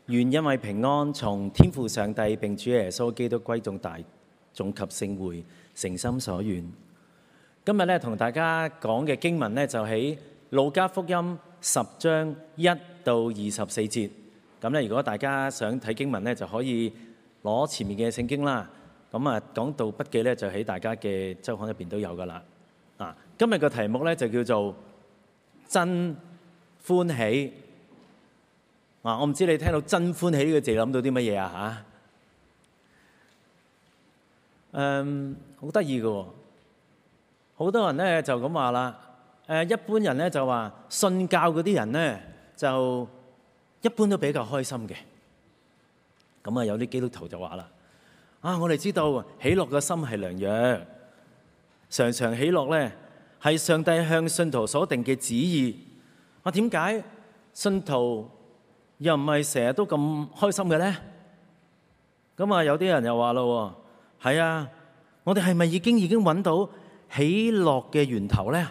願因為平安從天父上帝並主耶穌基督歸眾大眾及聖會，誠心所願。今日咧同大家講嘅經文咧就喺路加福音10章1到24節。咁咧如果大家想睇經文咧，就可以攞前面嘅聖經啦。咁啊講道筆記咧就喺大家嘅週刊入邊都有噶啦。今日個題目咧就叫做真歡喜。我唔知你聽到真歡喜呢個字諗到啲乜嘢啊？好得意嘅喎，好多人咧就咁話啦。一般人咧就話信教嗰啲人咧就一般都比較開心嘅。咁啊有啲基督徒就話啦：我哋知道喜樂嘅心係良藥，常常喜樂咧係上帝向信徒所定嘅旨意。點解信徒又唔係成日都咁開心嘅咧？咁有啲人又話咯，係啊，我哋係咪已經揾到喜樂嘅源頭咧？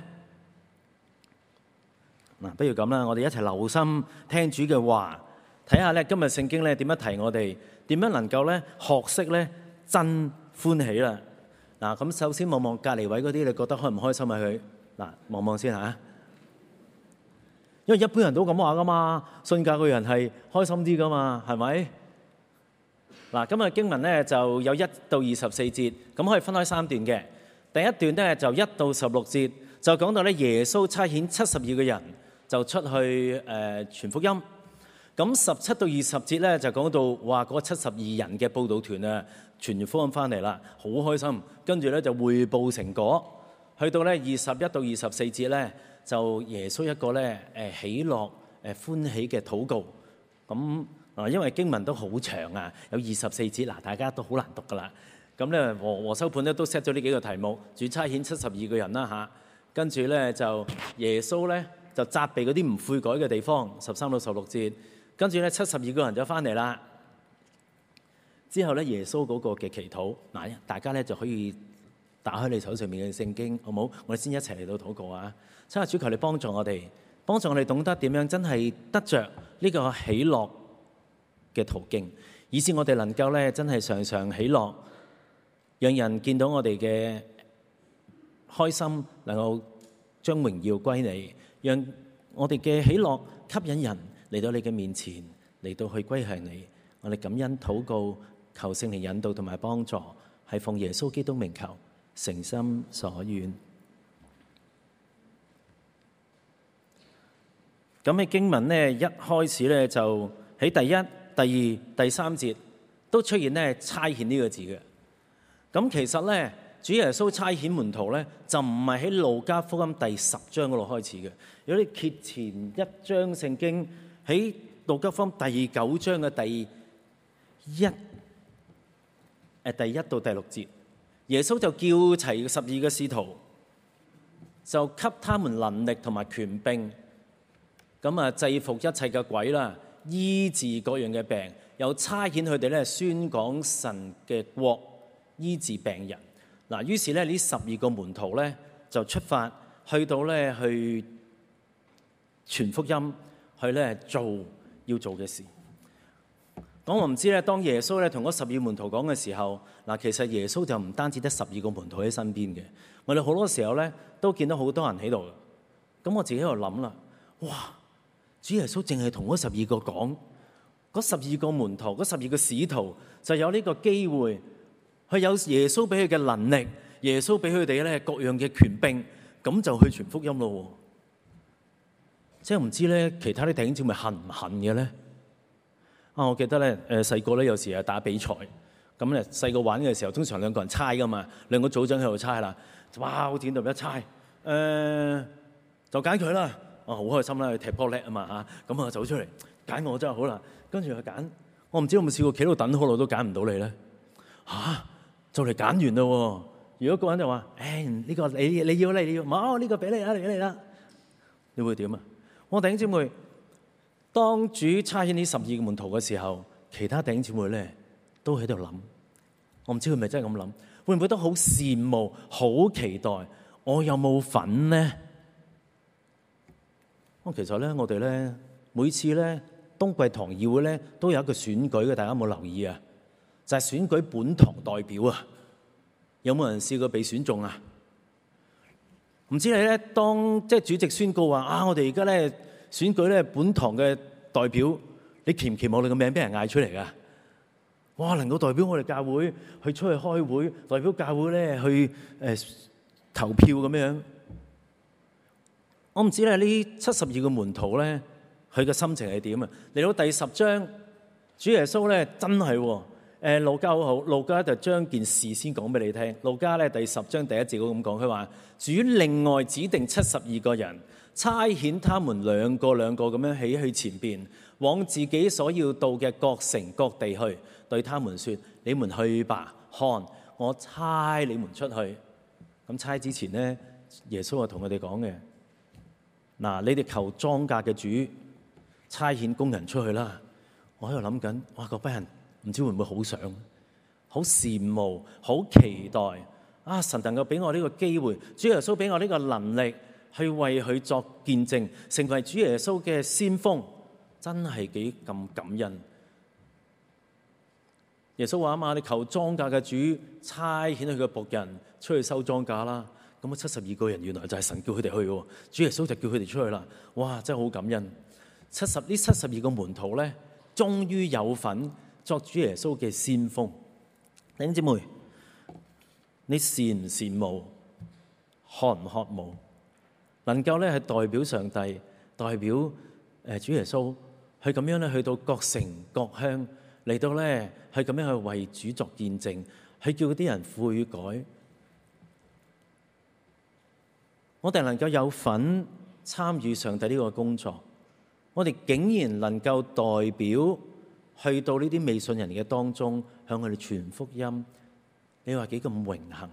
不如咁啦，我哋一齊留心聽主嘅話，睇下咧今日聖經咧點樣提我哋，點樣能夠咧學識咧真歡喜啦。咁首先望望隔離位嗰啲，你覺得開唔開心啊？佢望望先嚇。因為一般人都咁話噶嘛，信教嘅人係開心啲噶嘛，係咪？今日經文咧就有1到24節，咁可以分開3段嘅。第一段咧就1到16節，就講到咧耶穌差遣72個人就出去傳福音。咁17到20節咧就講到話嗰72人嘅佈道團啊，傳完福音翻嚟啦，好開心，跟住咧就彙報成果。去到咧21到24節咧，就耶穌一個咧喜樂歡喜嘅禱告。咁因為經文都好長啊，有24節，大家都好難讀噶啦。咁咧和修盤咧都 set 咗呢幾個題目，主差遣72個人啦嚇，跟住咧就耶穌咧就責備嗰啲唔悔改嘅地方，13到16節，跟住咧72個人就翻嚟啦。之後咧耶穌嗰個嘅祈禱，大家咧就可以打開你手上面嘅聖經，好冇？我哋先一齊嚟到禱告啊！親愛主，求你幫助我哋懂得點樣真係得着呢個喜樂嘅途徑，以致我哋能夠咧真係常常喜樂，讓人見到我哋嘅開心，能夠將榮耀歸你，讓我哋嘅喜樂吸引人嚟到你嘅面前，嚟到去歸向你。我哋感恩禱告，求聖靈引導同埋幫助，係奉耶穌基督名求，誠心所願。咁喺經文咧一開始咧就喺第1、第2、第3節都出現咧差遣呢個字嘅。咁其實咧主耶穌差遣門徒咧就唔係喺路加福音第10章嗰度開始嘅。如果你揭前一章聖經喺路加福音第9章嘅第1到第6節，耶穌就叫齊12個使徒，就給他們能力同埋權柄，制服一切嘅鬼啦，醫治各樣嘅病，又差遣佢哋咧宣講神嘅國，醫治病人。於是咧呢12個門徒咧就出發去到咧去傳福音，去咧做要做嘅事。我唔知咧，當耶穌咧同嗰12門徒講嘅時候，其實耶穌就唔單止得12個門徒喺身邊嘅。我哋好多時候咧都見到好多人喺度。咁我自己喺度諗啦，哇！主耶穌淨係同嗰12個講，嗰12個門徒，嗰12個使徒就有呢個機會，佢有耶穌俾佢嘅能力，耶穌俾佢哋咧各樣嘅權柄，咁就去傳福音咯。即係唔知咧，其他啲弟兄姊妹恨唔恨嘅咧？我記得咧，細個咧有時係打比賽，咁咧細個玩嘅時候，通常2個人猜噶嘛，2個組長喺度猜啦，哇！好似度一猜，就揀佢啦。好開心啦，佢踢波叻啊嘛嚇，咁走出嚟揀我真係好啦。跟住佢揀，我唔知有冇試過企度等好耐都揀唔到你咧？就嚟揀完啦喎！如果個人就話：呢個你要，冇呢個俾你啦，你會點啊？我弟兄姊妹，當主差遣呢12個門徒嘅時候，其他弟兄姊妹咧都喺度諗，我唔知佢咪真係咁諗，會唔會都好羨慕、好期待？我有冇份呢？其實咧，我哋咧每次咧冬季堂議會咧都有一個選舉嘅，大家有冇留意啊？就係選舉本堂代表啊！有冇人試過被選中啊？唔知你咧，當即係主席宣告話啊，我哋而家咧選舉咧本堂嘅代表，你期唔期望你個名俾人嗌出嚟噶？哇！能夠代表我哋教會去出去開會，代表教會咧去投票咁樣。我唔知咧呢72個門徒咧，佢嘅心情係點啊？嚟到第10章，主耶穌咧真係路加好好，路加就將件事先講俾你聽。路加咧第10章第1節咁講，佢話主另外指定72個人，差遣他們兩個兩個咁樣起去前邊，往自己所要到嘅各城各地去，對他們說：你們去吧，看我差你們出去。咁差之前呢，耶穌就同佢哋講嘅，嗱，你哋求莊稼嘅主差遣工人出去啦。我喺度諗緊，哇，嗰班人唔知會唔會好想、好羨慕、好期待啊！神能夠俾我呢個機會，主耶穌俾我呢個能力去為佢作見證，成為主耶穌嘅先鋒，真係幾咁感恩。耶穌話啊嘛，你求莊稼嘅主差遣佢嘅僕人出去收莊稼啦。咁啊，72個人原來就係神叫佢哋去喎，主耶穌就叫佢哋出去啦。哇，真係好感恩。72個門徒咧，終於有份作主耶穌嘅先鋒。弟兄姊妹，你羨唔羨慕、渴唔渴慕，能夠咧係代表上帝、代表主耶穌，去咁樣咧去到各城各鄉，嚟到咧去咁樣去為主作見證，去叫啲人悔改。我哋能夠有份參與上帝呢個工作，我哋竟然能夠代表去到呢啲未信人嘅當中，向佢哋傳福音，你話幾咁榮幸？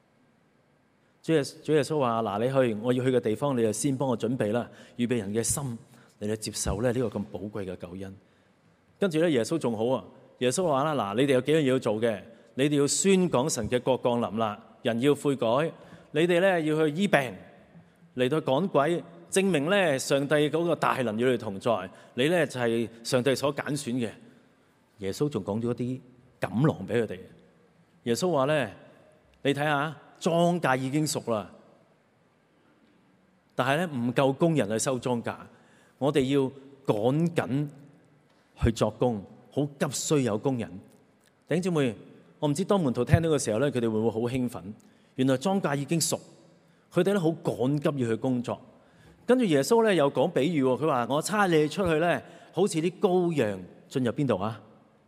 主耶穌話：嗱，你去我要去嘅地方，你就先幫我準備啦，預備人嘅心，你嚟接受咧呢個咁寶貴嘅救恩。跟住咧，耶穌仲好啊！耶穌話啦：嗱，你哋有幾樣嘢要做嘅，你哋要宣講神嘅國降臨啦，人要悔改，你哋咧要去醫病，嚟到趕鬼，證明咧上帝嗰個大能與你哋同在，你咧就係上帝所揀選嘅。耶穌仲講咗一啲錦囊俾佢哋。耶穌話咧：你睇下，莊稼已經熟啦，但係咧唔夠工人去收莊稼，我哋要趕緊去作工，好急需有工人。弟兄姊妹，我唔知當門徒聽到嘅時候咧，佢哋會唔會好興奮？原來莊稼已經熟，佢哋咧好趕急要去工作。跟住耶穌咧又講比喻，佢話：我差你哋出去咧，好似啲羔羊進入邊度啊？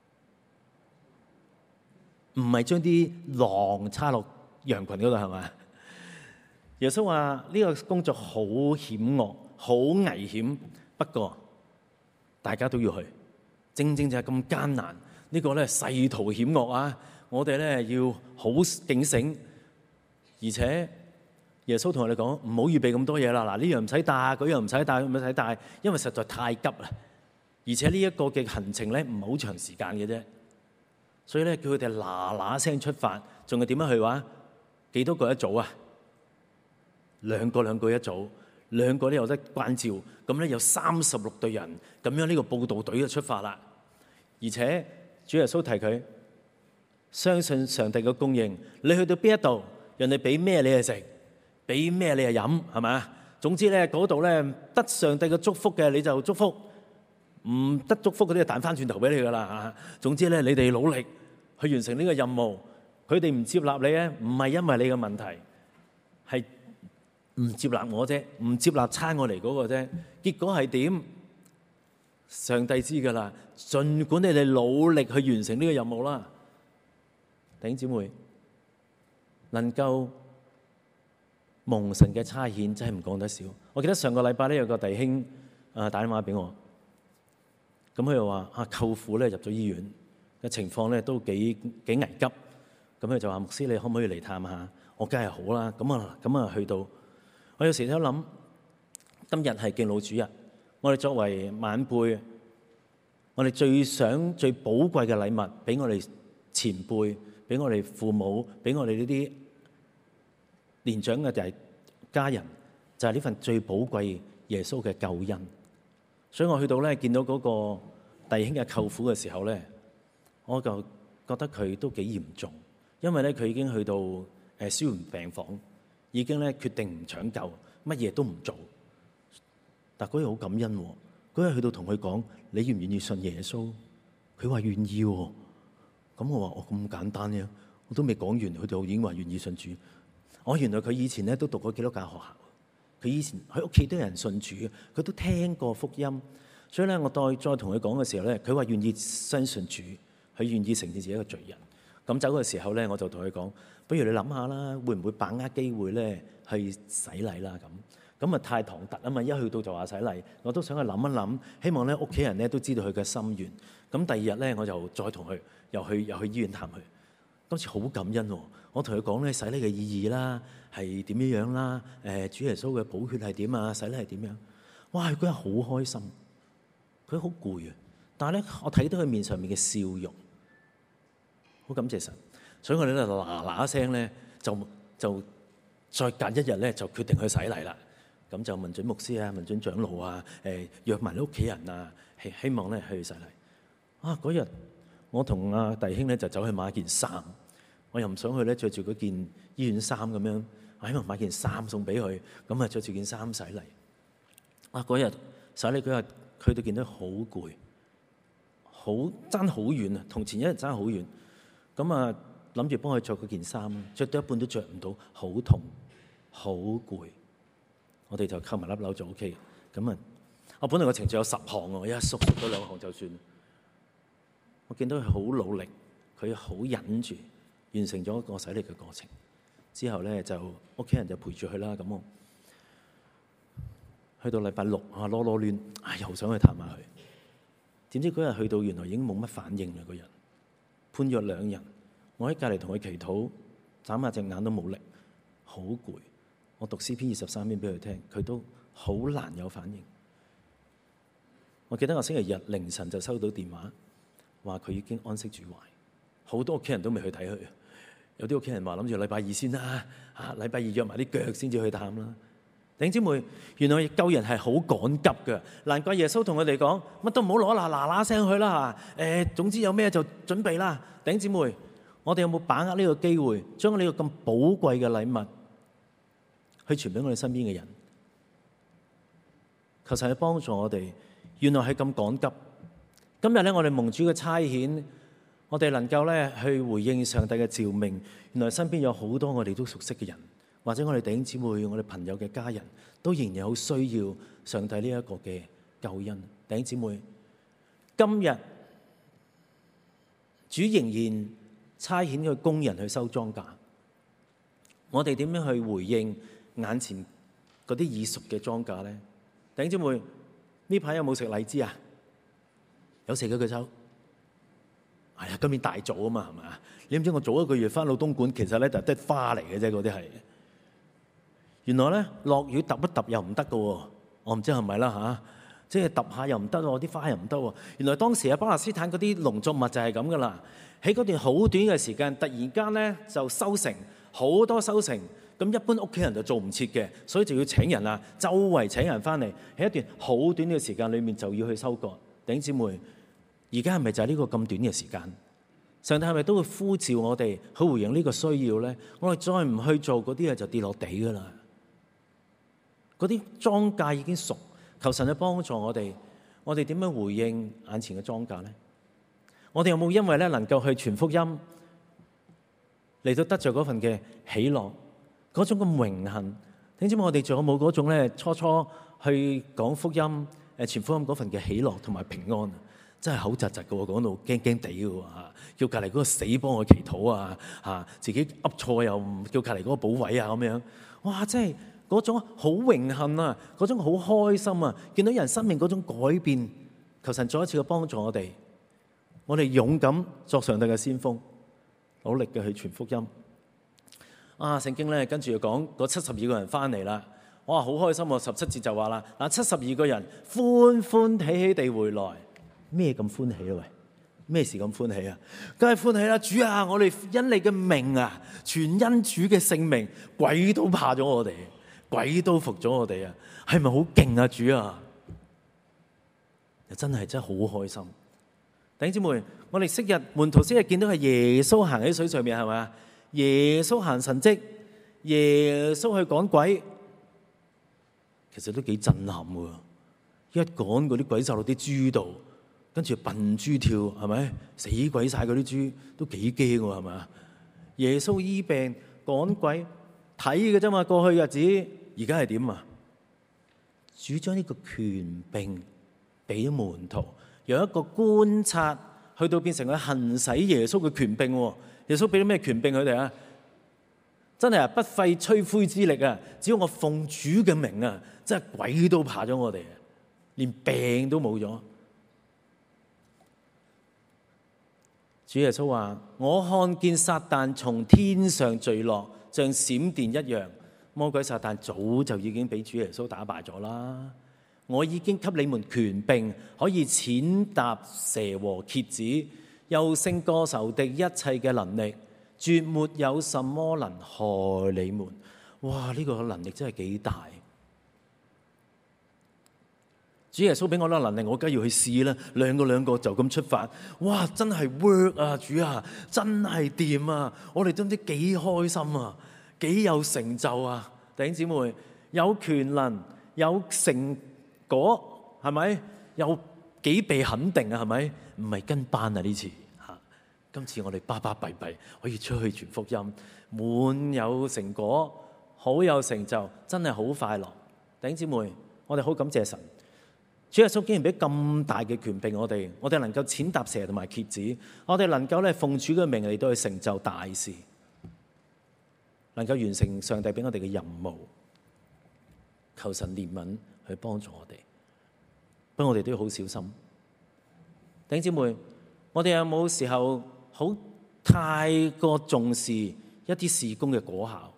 唔係將啲狼叉落羊群嗰度係嘛？耶穌話呢個工作好險惡、好危險，不過大家都要去。正正就係咁艱難，呢個咧世途險惡啊！我哋咧要好警醒，而且耶穌同我哋講唔好預備咁多嘢啦。嗱，呢樣唔使帶，嗰樣唔使帶，唔使帶，因為實在太急啦。而且呢一個嘅行程咧唔係好長時間嘅啫。所以咧，叫佢哋嗱嗱聲出發，仲係點樣去話？幾多個一組啊？2個一組，2個咧有得關照，咁咧有36隊人，咁樣呢個佈道隊就出發啦。而且主耶穌提佢相信上帝嘅供應，你去到邊一度，人哋俾咩你係食，俾咩你係飲，係咪啊？總之咧，嗰度咧得上帝嘅祝福嘅你就祝福，唔得祝福嗰啲就彈翻轉頭俾你噶啦。總之咧，你哋努力去完成呢個任務，佢哋唔接納你咧，唔係因為你嘅問題，係唔接納我啫，唔接納差我嚟嗰個啫。結果係點？上帝知噶啦。儘管你哋努力去完成呢個任務啦，弟兄姊妹，能夠蒙神嘅差遣真係唔講得少。我記得上個禮拜咧有個弟兄打電話俾我，咁佢又話舅父咧入咗醫院嘅情況咧都幾危急，咁佢就話牧師，你可唔可以嚟探下？我梗係好啦，咁啊去到。我有時都諗，今日係敬老主日，我哋作為晚輩，我哋最寶貴嘅禮物，俾我哋前輩，俾我哋父母，俾我哋呢啲年長嘅家人，就係呢份最寶貴耶穌嘅救恩。所以我去到咧，見到嗰個弟兄嘅舅父嘅時候咧，我就覺得佢都幾嚴重，因為咧佢已經去到輸援病房，已經咧決定唔搶救，乜嘢都唔做。但嗰日好感恩喎，嗰日去到同佢講：你願唔願意信耶穌？佢話願意喎。咁我話：我咁簡單嘅，我都未講完，佢就已經話願意信主。原來佢以前咧都讀過基督教學校，佢以前喺屋企都有人信主，佢都聽過福音。所以咧，我再同佢講嘅時候咧，佢話願意相信主，佢願意承認自己一個罪人。咁走嘅時候咧，我就同佢講：不如你諗下啦，會唔會把握機會咧去洗禮啦？咁啊太唐突啊嘛，一去到就話洗禮，我都想去諗一諗，希望咧屋企人咧都知道佢嘅心願。咁第二日咧，我就再同佢又去醫院探佢。今次好感恩喎！我同佢講咧洗禮嘅意義啦，係點樣啦？主耶穌嘅寶血係點啊？洗禮係點樣？哇！佢嗰日好開心，佢好攰啊，但係咧我睇到佢面上面嘅笑容，好感謝神。所以我哋咧嗱聲咧就再隔一日咧就決定去洗禮啦。咁就問準牧師啊，問準長老啊，約埋你屋企人啊，希望咧去洗禮。嗰日我同阿弟兄咧就走去買一件衫，我又唔想去咧着住嗰件醫院衫咁樣，希望買件衫送俾佢，咁啊着住件衫洗禮。嗰日洗禮嗰日，佢都見到好攰，爭好遠啊，同前一日爭好遠。咁啊諗住幫佢着嗰件衫，着到一半都着唔到，好痛，好攰。我哋就扣埋粒紐就 OK。咁啊，我本來個程序有10項，我一縮咗2項就算。我見到佢好努力，佢好忍住完成咗個洗禮嘅過程。之後咧就屋企人就陪住佢啦。咁我去到禮拜6攞亂，又想去探下佢。點知嗰日去到原來已經冇乜反應啦，個人判約2日。我喺隔離同佢祈禱，眨下隻眼都冇力，好攰。我讀詩篇23篇俾佢聽，佢都好難有反應。我記得我星期日凌晨就收到電話，話佢已經安息主懷。好多屋企人都未去睇佢，有啲屋企人話諗住禮拜2先啦，禮拜2約埋啲腳先至去探啦。弟兄姊妹，原來救人係好趕急嘅，難怪耶穌同佢哋講乜都唔好攞啦，嗱聲去啦。總之有咩就準備啦。弟兄姊妹，我哋有冇把握呢個機會，將呢個咁寶貴嘅禮物去傳俾我哋身邊嘅人？求神去幫助我哋。原來係咁趕急。今日咧，我哋蒙主嘅差遣，我哋能夠咧去回應上帝嘅召命。原來身邊有好多我哋都熟悉嘅人，或者我哋弟兄姊妹、我哋朋友嘅家人，都仍然好需要上帝呢一個嘅救恩。弟兄姊妹，今日主仍然差遣佢工人去收莊稼，我哋點樣去回應眼前嗰啲已熟嘅莊稼咧？弟兄姊妹，呢排有冇食荔枝啊？有食嘅舉手。今年大早啊嘛，係咪啊？你唔知我早1個月翻老東莞，其實咧就得花嚟嘅啫，嗰啲係。原來咧落雨揼一揼又唔得嘅喎，我唔知係咪啦嚇。即係揼下又唔得喎，啲花又唔得喎。原來當時巴勒斯坦嗰啲農作物就係咁噶啦，喺嗰段好短嘅時間，突然間咧就收成，好多收成。咁一般屋企人就做唔切嘅，所以就要請人啊，周圍請人翻嚟，喺一段好短嘅時間裏面就要去收割。弟兄姊妹，而家係咪就係呢個咁短嘅時間？上帝係咪都會呼召我哋去回應呢個需要咧？我哋再唔去做嗰啲嘢就跌落地噶啦。嗰啲莊稼已經熟，求神去幫助我哋。我哋點樣回應眼前嘅莊稼咧？我哋有冇因為咧能夠去傳福音嚟到得着嗰份嘅喜樂？嗰種咁榮幸，點知我哋仲有冇嗰種咧初去講福音、傳福音嗰份嘅喜樂同埋平安？真係口窒窒嘅喎，講到驚驚地嘅喎嚇，叫隔離嗰個死幫我祈禱啊嚇，自己噏錯又唔叫隔離嗰個補位啊咁樣，哇！真係嗰種好榮幸啊，嗰種好開心啊，見到人生命嗰種改變，求神再一次嘅幫助我哋，我哋勇敢作上帝嘅先鋒，努力嘅去傳福音。聖經咧跟住又講嗰72個人翻嚟啦，哇好開心喎！17節就話啦，嗱72個人歡歡喜喜地回來，咩咁歡喜啊？喂，咩事咁歡喜啊？梗係歡喜啦！主啊，我哋因你嘅名啊，全因主嘅聖名，鬼都怕咗我哋，鬼都服咗我哋啊！係咪好勁啊？主啊，真係好開心， 弟兄姊妹，我哋昔日門徒昔日見到係耶穌行喺水上面，係咪啊？耶穌行神蹟，耶穌去趕鬼，其實都幾震撼喎！一趕嗰啲鬼獸落啲豬度，跟住笨豬跳，係咪？死鬼晒嗰啲豬，都幾驚喎，係咪啊？耶穌醫病趕鬼睇嘅啫嘛，過去日子，而家係點啊？主將呢個權柄俾咗門徒，由一個觀察去到變成佢行使耶穌嘅權柄。耶穌俾咗咩權柄佢哋啊？真係不費吹灰之力啊！只要我奉主嘅名啊，真係鬼都怕咗我哋，連病都冇咗。主耶穌話：我看見撒旦從天上墜落，像閃電一樣。魔鬼撒旦早就已經俾主耶穌打敗咗啦。我已經給你們權柄，可以踐踏蛇和蠍子，又勝過仇敵一切嘅能力，絕沒有什麼能害你們。哇！呢個能力真係幾大。主耶穌俾我呢個能力，我梗係要去試啦。兩個就咁出發，哇！真係 work 啊，主啊，真係掂啊！我哋都唔知幾開心啊，幾有成就啊！弟兄姊妹，有權能，有成果，係咪？有幾被肯定啊？係咪？唔係跟班啊呢次嚇，今次我哋巴巴閉閉可以出去傳福音，滿有成果，好有成就，真係好快樂。弟兄姊妹，我哋好感謝神。主耶穌竟然俾咁大嘅權柄我哋能夠踐踏蛇同埋蠍子，我哋能夠咧奉主嘅名嚟到去成就大事，能夠完成上帝俾我哋嘅任務。求神憐憫去幫助我哋，不過我哋都要好小心。弟兄姊妹，我哋有冇時候好太過重視一啲事工嘅果效？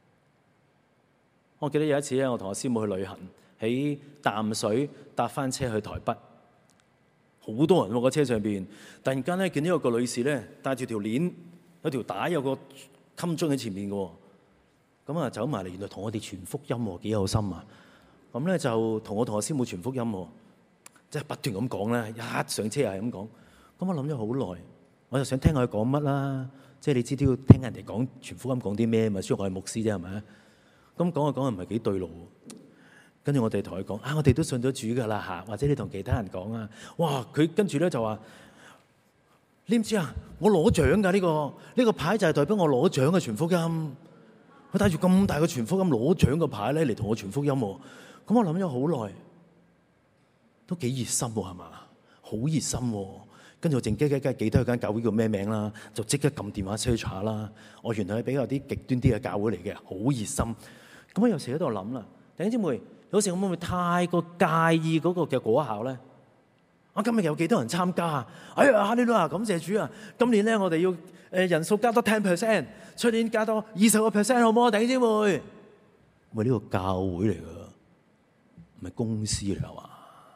我記得有一次咧，我同我師母去旅行，喺淡水搭翻車去台北，好多人喎個車上邊。突然間咧，見到有個女士咧帶住條鏈，有條帶，有個襟章喺前面嘅。咁啊走埋嚟，原來同我哋傳福音喎，幾有心啊！咁咧就同我師母傳福音喎，即係不斷咁講啦，一上車又係咁講。咁我諗咗好耐，我就想聽下佢講乜啦。即係你知都要聽人哋講傳福音講啲咩嘛？雖然我係牧師啫，係咪？咁講下講下唔係幾對路。跟住我哋同佢講啊，我哋都信咗主噶啦嚇，或者你同其他人講啊。哇！佢跟住咧就話：你唔知啊？我攞獎㗎，呢個牌就係代表我攞獎嘅傳福音。佢帶住咁大個傳福音攞獎個牌咧嚟同我傳福音喎。咁我諗咗好耐，都幾熱心喎，係嘛？好熱心喎。跟住我靜雞記得佢間教會叫咩名啦，就即刻撳電話 search 下啦。我原來係比較啲極端啲嘅教會嚟嘅，好熱心。咁我有時喺度諗啦，弟兄姊妹，有時會唔會太過介意嗰個嘅果效咧？我今日有幾多人參加啊？哎呀，哈利路亞，感謝主啊！今年咧我哋要人數加多 10%， 出年加多20%，好唔好啊？弟兄姊妹，喂，呢個教會嚟噶，唔係公司嚟係嘛？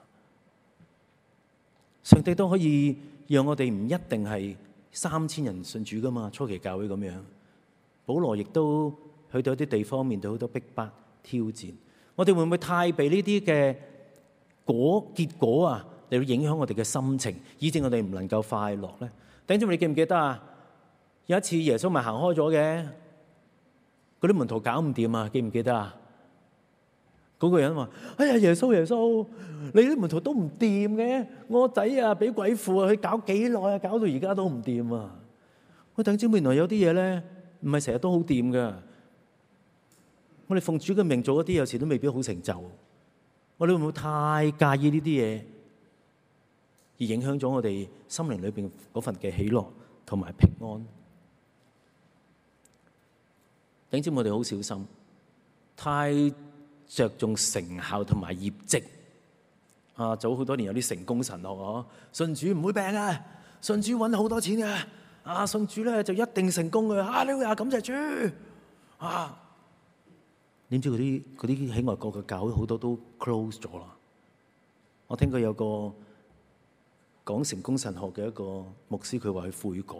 上帝都可以讓我哋唔一定係3000人信主噶嘛，初期教會咁樣。保羅亦都去到一啲地方，面對好多逼迫挑戰。我哋會唔會太被呢啲嘅結果啊嚟到影響我哋嘅心情，以致我哋唔能夠快樂咧？弟兄姊妹，你記唔記得啊？有一次耶穌咪行開咗嘅，嗰啲門徒搞唔掂啊，記唔記得啊？嗰個人話：哎呀，耶穌，你啲門徒都唔掂嘅，我仔啊俾鬼附啊，佢搞幾耐啊，搞到而家都唔掂啊！我弟兄姊妹，原來有啲嘢咧，唔係成日都好掂噶。我哋奉主嘅名做一啲，有時都未必好成就。我哋會唔會太介意呢啲嘢，而影響咗我哋心靈裏邊嗰份嘅喜樂同埋平安？弟兄姊妹，我哋好小心，太着重成效同埋業績。啊，早好多年有啲成功神學啊，信主唔會病啊，信主揾好多錢嘅，啊，信主咧就一定成功嘅。哈利路亞，感謝主啊！點知嗰啲喺外國嘅教會好多都 close 咗啦。我聽過有個講成功神學嘅一個牧師，佢話佢悔改。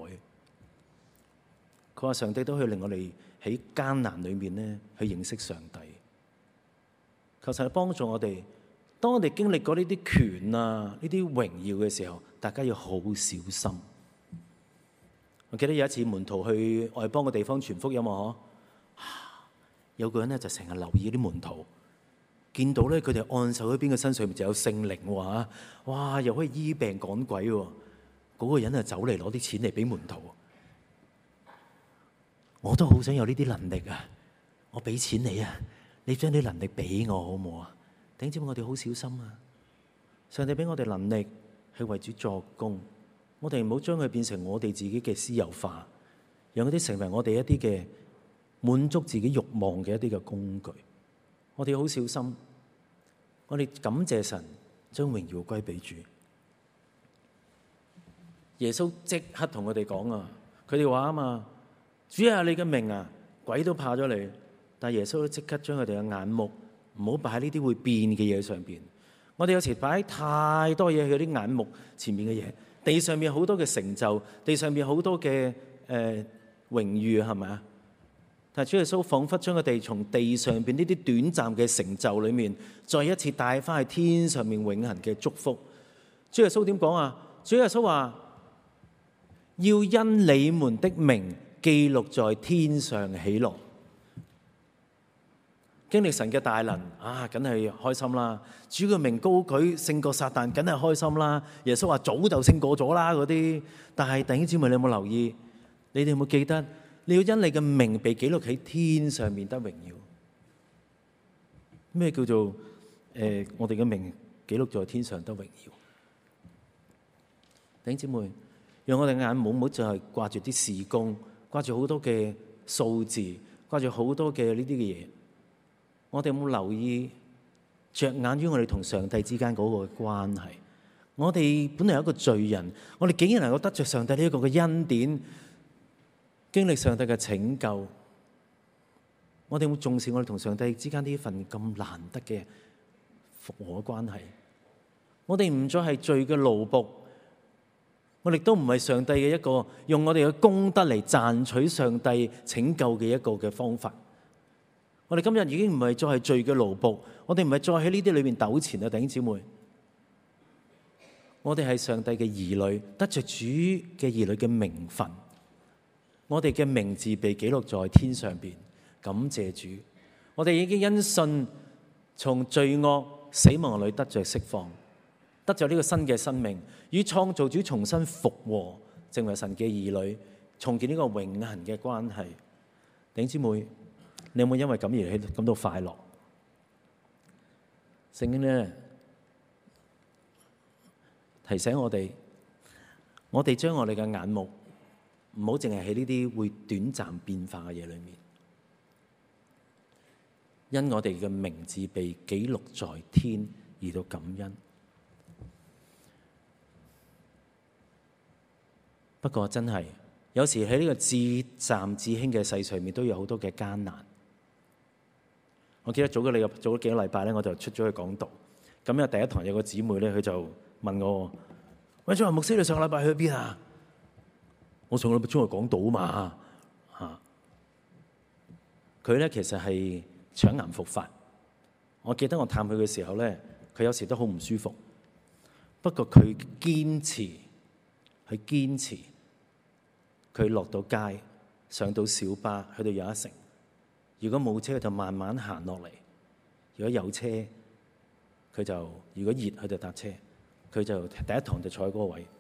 佢話上帝都可以令我哋喺艱難裏面咧去認識上帝。求神幫助我哋，當我哋經歷過呢啲權啊、呢啲榮耀嘅時候， 大家要好小心。我記得有一次門徒去外邦嘅地方傳福音啊，有個人咧就成日留意啲門徒，見到咧佢哋按手喺邊個身上面就有聖靈喎，哇，又可以醫病趕鬼喎，嗰個人就走嚟攞啲錢嚟俾門徒。我都好想有呢啲能力啊！我俾錢你啊，你將啲能力俾我好唔好啊？弟兄姊妹，我哋好小心啊！上帝俾我哋能力係為主作工，我哋唔好將佢變成我哋自己嘅私有化，讓嗰啲成為我哋一啲嘅滿足自己慾望嘅一啲嘅工具。我哋好小心，我哋感謝神，將榮耀歸俾主。耶穌即刻同佢哋講啊，佢哋話啊嘛，主啊，你嘅名啊，鬼都怕咗你。但耶穌都即刻將佢哋嘅眼目唔好擺喺呢啲會變嘅嘢上邊。我哋有時擺太多嘢喺啲眼目前面嘅嘢，地上面好多嘅成就，地上面好多嘅榮譽，係咪啊？但係主耶穌彷彿將佢哋從地上邊呢啲短暫嘅成就裏面，再一次帶翻去天上面永恆嘅祝福。主耶穌點講啊？主耶穌話要因你們的名記錄在天上喜樂。經歷神嘅大能啊，梗係開心啦！主嘅名高舉勝過撒旦，梗係開心啦！耶穌話早就勝過咗啦嗰啲。但係弟兄姊妹，你有冇留意？你哋有冇記得？你要因你嘅名被記錄喺天上面得榮耀。咩叫做我哋嘅名記錄在天上得榮耀？弟兄姊妹，讓我哋眼唔好就係掛住啲事工，掛住好多嘅數字，掛住好多嘅呢啲嘅嘢。我哋有冇留意着眼於我哋同上帝之間嗰個關係？我哋本來有一個罪人，我哋竟然能夠得着上帝呢一個嘅恩典，經歷上帝嘅拯救。我哋有冇重視我哋同上帝之間呢份咁難得嘅復和嘅關係？我哋唔再係罪嘅奴僕，我哋都唔係上帝嘅一個用我哋嘅功德嚟賺取上帝拯救嘅一個嘅方法。我哋今日已經唔係再係罪嘅奴僕，我哋唔係再喺呢啲裏面糾纏啊！弟兄姊妹，我哋係上帝嘅兒女，得着主嘅兒女嘅名分，我哋嘅名字被記錄在天上邊。感謝主，我哋已經因信從罪惡死亡裏得着釋放，得着呢個新嘅生命，與創造主重新復和，成為神嘅兒女，重建呢個永恆嘅關係。弟兄姊妹，你有冇因為咁而感到快樂？聖經呢提醒我哋將我哋嘅眼目唔好淨係喺呢啲會短暫變化嘅嘢裏面，因我哋嘅名字被記錄在天而到感恩。不過真係有時喺呢個至暫至輕嘅世上面都有好多嘅艱難。我記得早咗幾個禮拜咧，我就出咗去講道。咁第一堂有個姊妹咧，佢就問我：喂，張華牧師，你上個禮拜去邊啊？我上個禮拜出去講道啊嘛。嚇！佢咧其實係腸癌復發。我記得我探佢嘅時候咧，佢有時都好唔舒服。不過佢堅持，佢落到街，上到小巴，去到又一城。如果冇車，佢就慢慢行落嚟；如果有車，佢就如果熱，佢就搭車。佢就第一堂就坐喺嗰個位。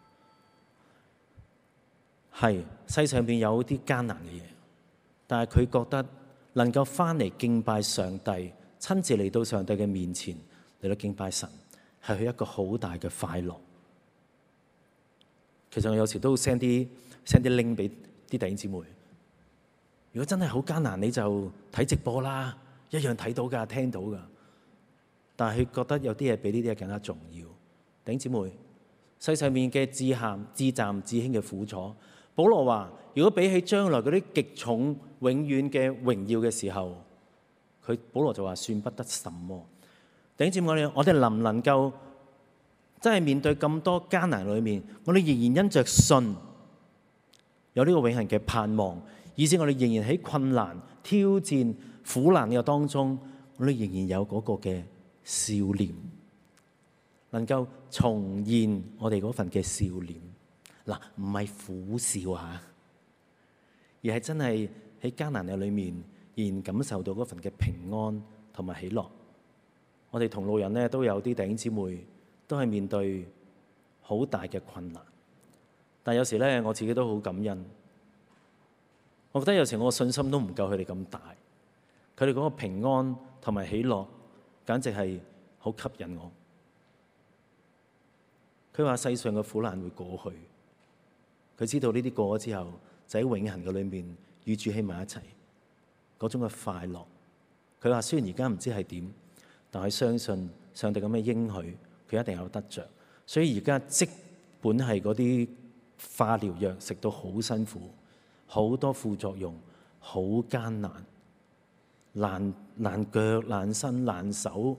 係世上邊有啲艱難嘅嘢，但係佢覺得能夠翻嚟敬拜上帝，親自嚟到上帝嘅面前嚟到敬拜神，係佢一個好大嘅快樂。其實我有時都 send 啲 link 俾啲弟兄姊妹。如果真係好艱難，你就睇直播啦，一樣睇到㗎，聽到㗎。但係佢覺得有啲嘢比呢啲嘢更加重要。弟兄姊妹，世上面嘅至暫至輕嘅苦楚，保羅話：如果比起將來嗰啲極重永遠嘅榮耀嘅時候，保羅就話算不得什麼。弟兄姊妹，我哋能唔能夠真係面對咁多艱難裏面，我哋仍然因着信有呢個永恆嘅盼望？以致我哋仍然喺困難、挑戰、苦難嘅當中，我哋仍然有嗰個嘅笑臉。 能夠重現我哋嗰份嘅笑臉。嗱，唔係苦笑嚇，而係真係喺艱難嘅裏面，仍然感受到嗰份嘅平安同埋喜樂。我哋同路人咧都有啲弟兄姊妹都係面對好大嘅困難，但有時咧我自己都好感恩。我覺得有時我嘅信心都唔夠佢哋咁大，佢哋嗰個平安同埋喜樂，簡直係好吸引我。佢話世上嘅苦難會過去，佢知道呢啲過咗之後，就喺永恆嘅裏面與主喺埋一齊，嗰種嘅快樂。佢話雖然而家唔知係點，但係相信上帝咁嘅應許，佢一定有得着。所以而家即本係嗰啲化療藥食到好辛苦，好多副作用，好艱難，爛腳、爛身、爛手，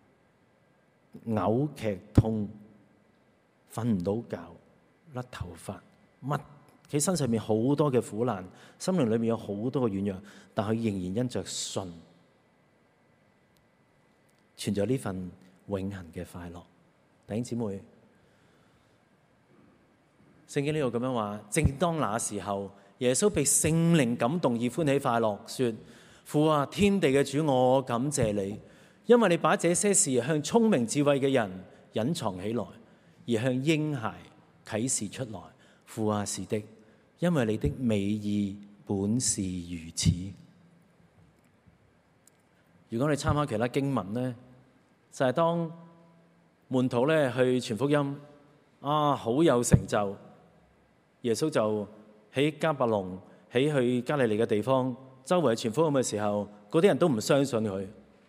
嘔劇痛，瞓唔到覺，甩頭髮，乜佢身上面好多嘅苦難，心靈裏面有好多嘅軟弱，但佢仍然因着信，存在呢份永恆嘅快樂。弟兄姊妹，聖經呢度咁樣話，正當那時候，耶穌被聖靈感動而歡喜快樂，說：父啊，天地嘅主，我感謝你，因為你把這些事向聰明智慧嘅人隱藏起來，而向嬰孩啟示出來。父啊，是的，因為你的美意本是如此。如果你參考其他經文呢，就係當門徒咧去傳福音，好有成就，耶穌就喺迦百農，喺去加利利嘅地方，周圍傳福音嘅時候，嗰啲人都唔相信佢。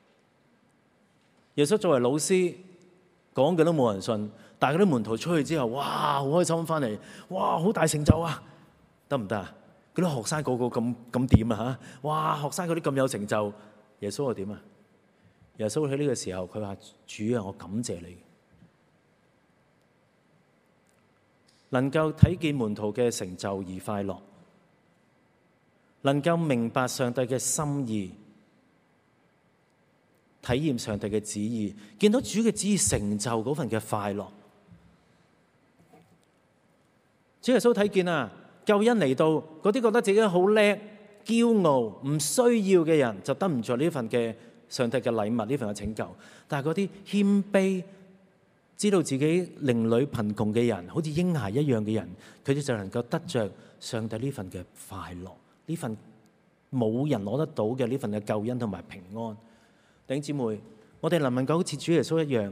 耶穌作為老師講嘅都冇人信，但係嗰啲門徒出去之後，哇，好開心翻嚟，哇，好大成就啊，得唔得啊？嗰啲學生個個咁點啊嚇？哇，學生嗰啲咁有成就，耶穌又點啊？耶穌喺呢個時候，佢話：主啊，我感謝你，能夠睇見門徒嘅成就而快樂，能夠明白上帝嘅心意，體驗上帝嘅旨意，見到主嘅旨意成就嗰份嘅快樂。主耶穌睇見啊，救恩嚟到，嗰啲覺得自己好叻、驕傲、唔需要嘅人，就得唔着呢份嘅上帝嘅禮物，呢份嘅拯救。但係嗰啲謙卑，知道自己靈裡貧窮嘅人，好似嬰孩一樣嘅人，佢哋就能夠得着上帝呢份嘅快樂，呢份冇人攞得到嘅呢份嘅救恩同埋平安。弟兄姊妹，我哋能唔能夠好似主耶穌一樣，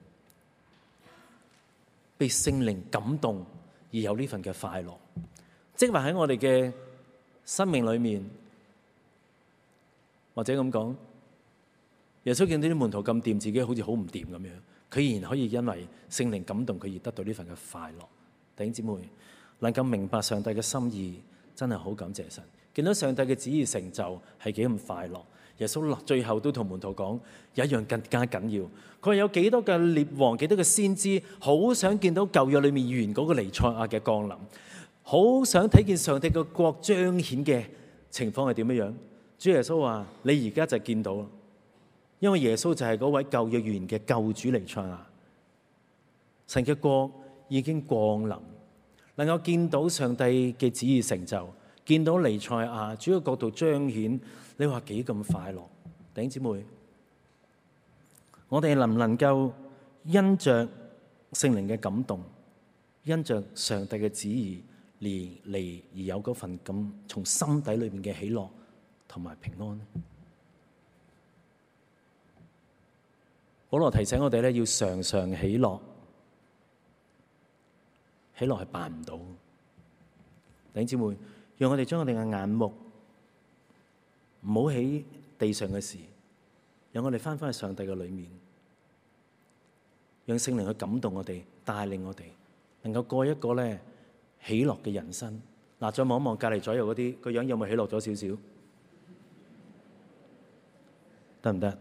被聖靈感動而有呢份嘅快樂？即係話喺我哋嘅生命裏面，或者咁講，耶穌見到啲門徒咁掂，自己好似好唔掂咁樣，佢依然可以因為聖靈感動佢而得到呢份嘅快樂。弟兄姊妹，能夠明白上帝嘅心意，真係好感謝神。見到上帝嘅旨意成就係幾咁快樂。耶穌最後都同門徒講，有一樣更加緊要。佢話有幾多嘅列王，幾多嘅先知，好想見到舊約裏面預言嗰個彌賽亞嘅降臨，好想睇見上帝嘅國彰顯嘅情況係點樣樣。主耶穌話：你而家就見到，因為耶穌就係嗰位舊約預言嘅救主彌賽亞。神嘅國已經降臨，能夠見到上帝嘅旨意成就，見到彌賽亞主嘅國度彰顯。你話幾咁快樂？弟兄姊妹，我哋能唔能夠因着聖靈嘅感動，因着上帝嘅旨意而有嗰份咁從心底裏面嘅喜樂同埋平安呢？保羅提醒我哋咧，要常常喜樂，喜樂係辦唔到。弟兄姊妹，讓我哋將我哋嘅眼目唔好喺地上嘅事，讓我哋翻返去上帝嘅裏面，讓聖靈去感動我哋，帶領我哋，能夠過一個咧喜樂嘅人生。嗱，再望一望隔離左右嗰啲個樣，有冇喜樂咗少少？得唔得？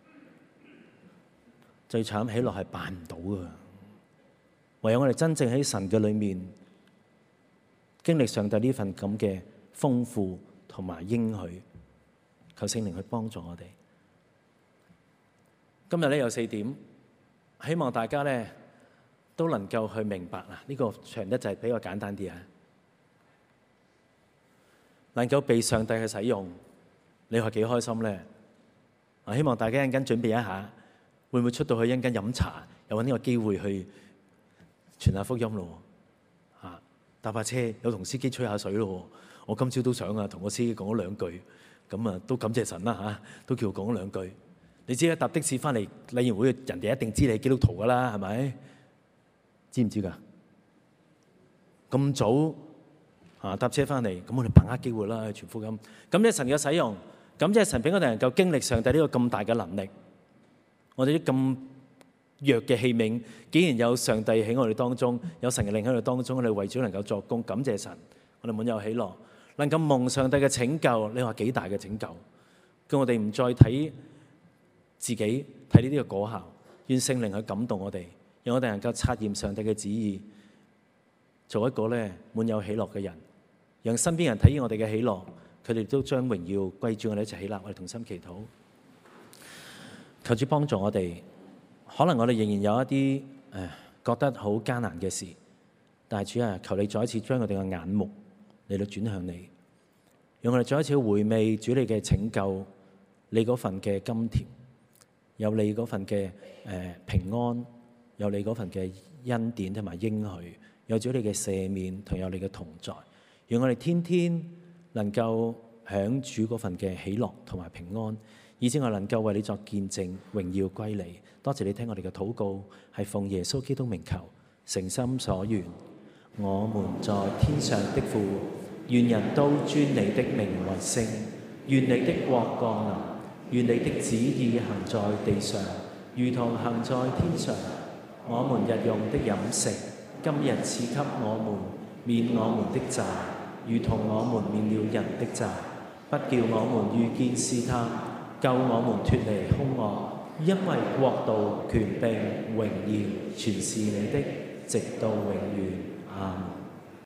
最慘，喜樂係辦唔到㗎，唯有我哋真正喺神嘅裏面經歷上帝呢份咁嘅豐富同埋應許。求聖靈去幫助我哋。今日咧有4點，希望大家咧都能夠去明白啦。呢個長得就係比較簡單啲啊。能夠被上帝去使用，你話幾開心咧？希望大家一陣間準備一下，會唔會出到去一陣間飲茶，有揾呢個機會去傳下福音咯？搭把車有同司機吹下水咯。我今朝都想同個司機講咗兩句，咁都感謝神啦都叫我講咗兩句。你知啦，搭的士翻嚟禮儀會，人哋一定知你係基督徒噶啦，係咪？知唔知㗎？咁早搭車翻嚟，咁我哋把握機會啦，去傳福音。感謝神嘅使用，感謝神俾我哋能夠經歷上帝呢個咁大嘅能力。我哋啲咁弱嘅器皿，竟然有上帝喺我哋當中，有神嘅靈喺我哋當中，我哋為咗能夠作工，感謝神，我哋滿有喜樂，能夠蒙上帝嘅拯救。你話幾大嘅拯救？叫我哋唔再睇自己，睇呢啲嘅果效，願聖靈去感動我哋，讓我哋能夠察驗上帝嘅旨意，做一個咧滿有喜樂嘅人，讓身邊人睇見我哋嘅喜樂，佢哋都將榮耀歸住我哋一齊起立，我哋同心祈禱，求主幫助我哋。可能我哋仍然有一啲覺得好艱難嘅事，但係主啊，求你再一次將我哋嘅眼目嚟到轉向你，讓我哋再一次回味主你嘅拯救，你嗰份嘅甘甜，有你嗰份嘅平安，有你嗰份嘅恩典同埋應許，有咗你嘅赦免同有你嘅同在，讓我哋天天能夠享主嗰份嘅喜樂同埋平安，以致我能夠為你作見證，榮耀歸你。多謝你聽我哋嘅禱告，係奉耶穌基督名求，誠心所願。我們在天上的父，願人都尊你的名為聖，願你的國降臨，願你的旨意行在地上，如同行在天上。我們日用的飲食，今日賜給我們，免我們的債，如同我們免了人的債，不叫我們遇見試探，救我們脫離兇惡。因為國度、權柄、榮耀，全是你的，直到永遠。阿們。